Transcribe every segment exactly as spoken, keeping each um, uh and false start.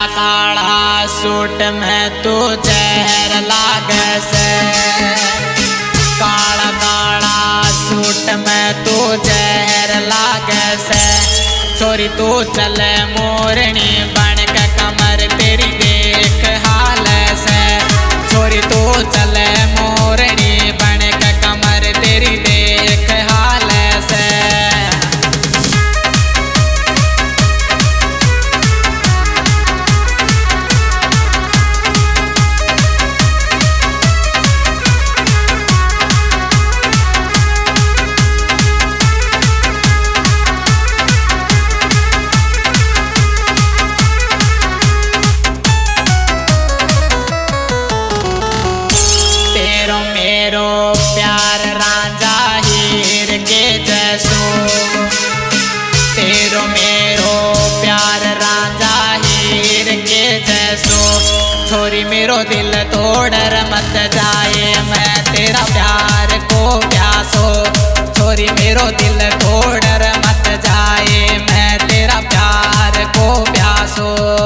काला सूट में तू जहर लागे से, काला काला सूट में तू जहर लागे से। छोरी तू चले मोरनी बन के कमर तेरी देख हाल से। छोरी तू चले मोरनी बन के कमर तेरी देख हाल से। मेरो प्यार राजा हीर के जैसो, तेरो मेरो प्यार राजा हीर के जैसो। छोरी मेरो दिल तोड़ मत जाए मैं तेरा प्यार को प्यासो। छोरी मेरो दिल तोड़ मत जाए मैं तेरा प्यार को प्यासो।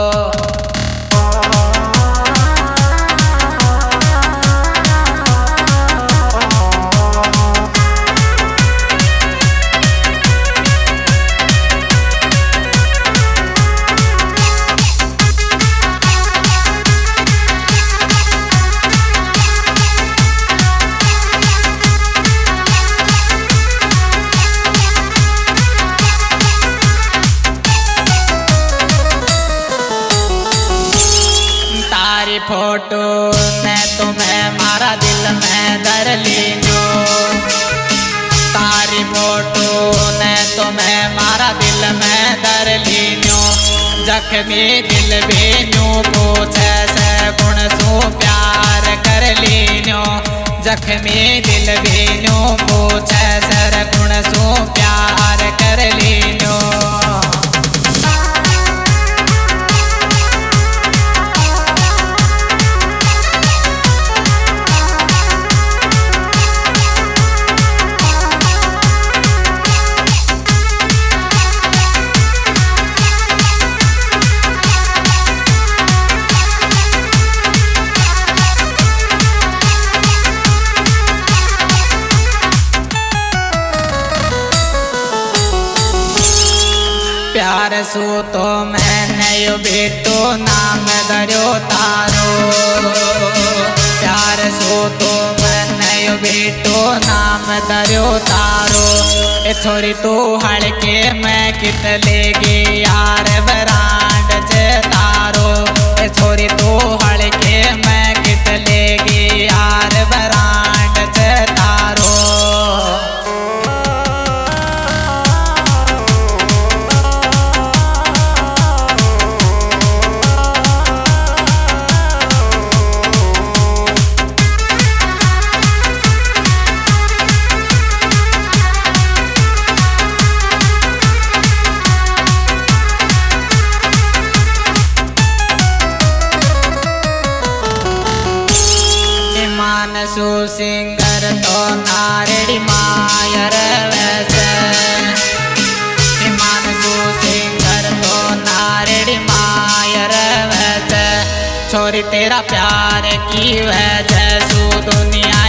फोटो ने तुम्हें मारा दिल में धर लीजो। तारी फोटो ने तुम्हें मारा दिल में धर लीजो। जख्मी दिल बेनू पूछे से गुण सो प्यार कर लीजो। जख्मी दिल बेनू पूछे से गुण सो प्यार कर लीजो। प्यार सो तो मैंने यो बेटो नाम धरो तारो। प्यार सो तो मैंने यो बेटो नाम धरो तारो। ए छोरी तू हड़के मैं कित लेगी यार बरांड जे तारो। ए छोरी तू हड़के मैं कित लेगी यार बरांड जे तारो। मानसो सिंगर तो नारड़ी मायर वैसे। मानसो सिंगर तो नारड़ी मायर वैसे। छोरी तेरा प्यार की वजह सो दुनिया